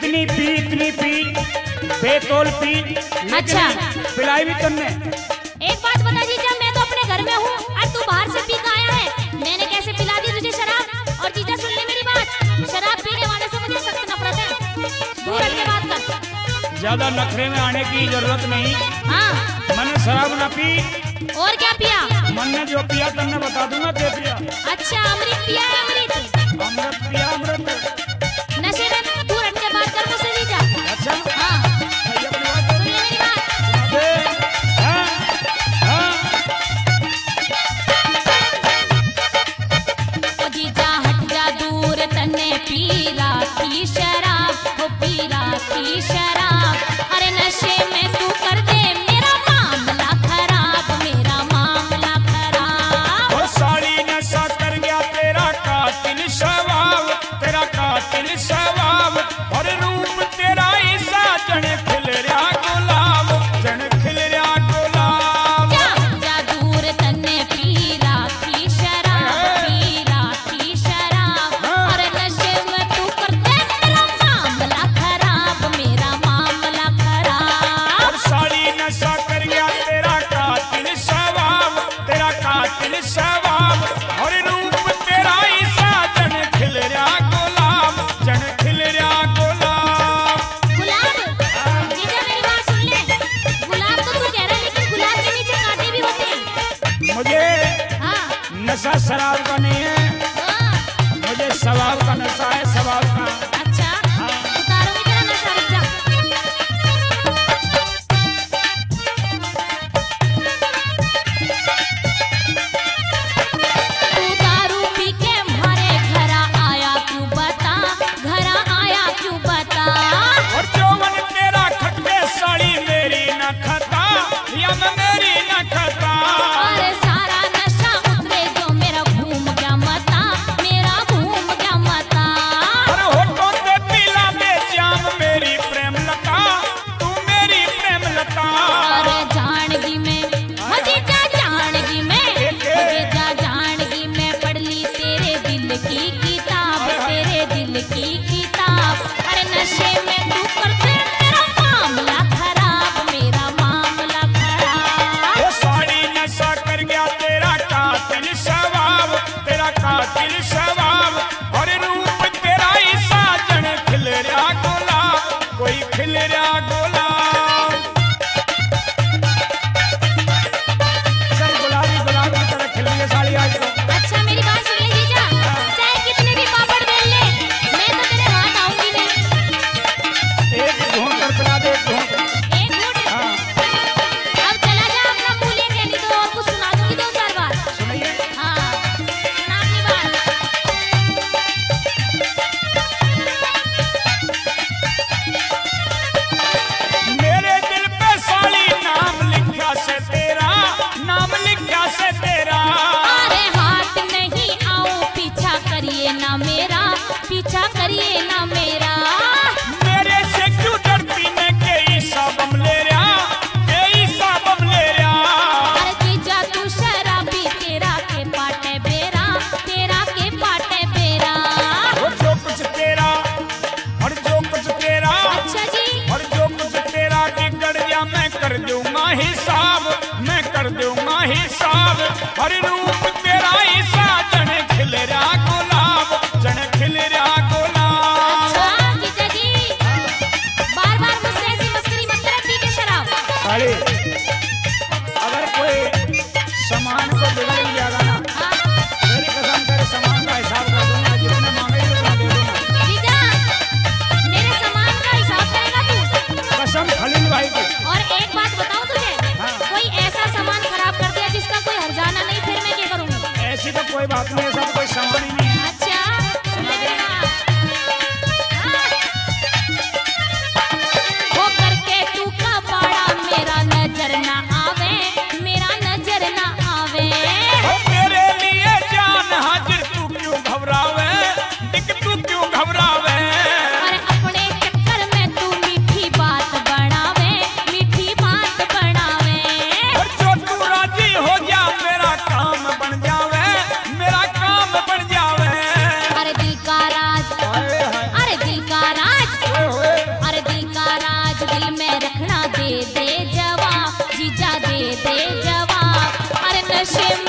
इतनी P बेतौल P, अच्छा पिलाई भी तुमने। एक बात बता जीजा, मैं तो अपने घर में हूँ और तू बाहर से पी के आया है, मैंने कैसे पिला दी तुझे शराब? और जीजा सुन ले मेरी बात, शराब पीने वाले से मुझे सख्त नफरत है, दूर हट के बात कर। ज्यादा नखरे में आने की जरूरत नहीं। हाँ मैंने शराब ना पी। और क्या पिया? मन ने जो पिया तुमने बता दूंगा क्या पिया। अच्छा अमृत पिया है, अमृत अमृत पिया, अमृत। नशे में दूर हट के बात कर मुझसे जीजा। अच्छा हाँ सुन ले मेरी बात। हाँ, हाँ। ओ जीजा हट जा दूर, तन्ने पीला की शराब, वो पीला की शराब। अरे नशे में तू कर दे मेरा मामला खराब, मेरा मामला खराब। और साड़ी नशा कर गया तेरा कातिल स्वभाव, तेरा कातिल स्वभाव। और रूप तेरा ऐसा जन खिल रहा गुलाब, जन खिल रहा गुलाब। जा दूर, तन्ने पीला की शराब, पीला की शराब। अरे नशे में तू कर दे मेरा मामला खराब, मेरा मामला खराब। और साड़ी नशा कर गया तेरा कातिल स्वभाव, तेरा कातिल स्वभाव। और रूप तेरा ऐसा जन खिल रहा गुलाब, जन खिल रहा गुलाब। गुलाब, जीजा मेरी बात सुन ले, गुलाब तो तू कह रहा है, लेकिन गुलाब के नीचे कांटे भी होते हैं। मुझे हाँ नशा शराब का नहीं है, हाँ मुझे स्वभाव का नशा है, स्वभाव का। अच्छा उतारूंगी तेरा नशा, रुक जा। तू दारू पी के हमारे घर आया क्यों बता, घर आया क्यों बता। और चौवन तेरा खटके साड़ी मेरी न खता, या मैं मेरी न खता। अरे सारा नशा उतरे जो मेरा घूम गया मता, मेरा घूम गया मता। और होठों ते पीला दे जाम मेरी प्रेम लता, तू मेरी प्रेम लता। अरे जानगी में मजीजा, जानगी में मजीजा, जानगी में पढ़ ली तेरे दिल की किताब, तेरे दिल की किताब। अरे नशे में तू करते मेरा मामला खराब, मेरा मामला खराब। वो साड़ी नशा कर गया तेरा कातिल स्वभाव, तेरा कातिल स्वभाव। और रूप तेरा ऐसा जन खिल रहा गुलाब, कोई खिल रहा गुलाब। सब गुलाबी गुलाबी की तरह खिल रही है साड़ी आज तो। अच्छा मेरी बात सुन ले जीजा, चाहे कितने भी पापड़ बेल ले, मैं तो तेरे हाथ आऊंगी नहीं। एक घूंट कर पिला दे, एक घूंट। एक घूंट, हाँ अब चला जा अपना मुंह लेके, नहीं तो और कुछ सुना दूंगी दो चार बार। सुनिए। हाँ सुना अपनी बात। मेरे दिल पे साड़ी नाम लिखा से तेरा, नाम लिखा से तेरा। अरे हाथ नहीं आओ, पीछा करिए ना मेरा, पीछा करिए ना मेरा। मेरे से क्यों डरती ने के ईसा बम ले रहा, के ईसा बम ले रहा। अरे जीजा तू शराबी, तेरा के पाटे बेरा, तेरा के पाटे बेरा। और जो कुछ तेरा, और जो कुछ तेरा, अच्छा जी और जो कुछ तेरा बिगड़ गया मैं कर दूंगा हिसाब, मैं कर दूंगा हिसाब। और रूप तेरा ऐसा जन खिल रहा गुलाब, जन खिल रहा गुलाब। अच्छा जीजा जी, बार बार मुझसे ऐसी मस्करी मत कर, पी के शराब। साड़ी, अगर कोई सामान को बिगड़ जाएगा ना, हाँ मेरी कसम तेरे सामान का हिसाब कर दूंगा, जितने मांगेगी उतना दे दूंगा। जीजा, मेरे सामान का हिसाब करेगा तू? कसम खलील भाई की। और एक बात बताऊं तुझे, हाँ। कोई ऐसा सामान खराब कर दिया जिसका कोई हर्जाना नहीं, फिर मैं क्या करूंगी? ऐसी तो दिल में रखना, दे दे जवाब जीजा, दे दे जवाब। अरे नशे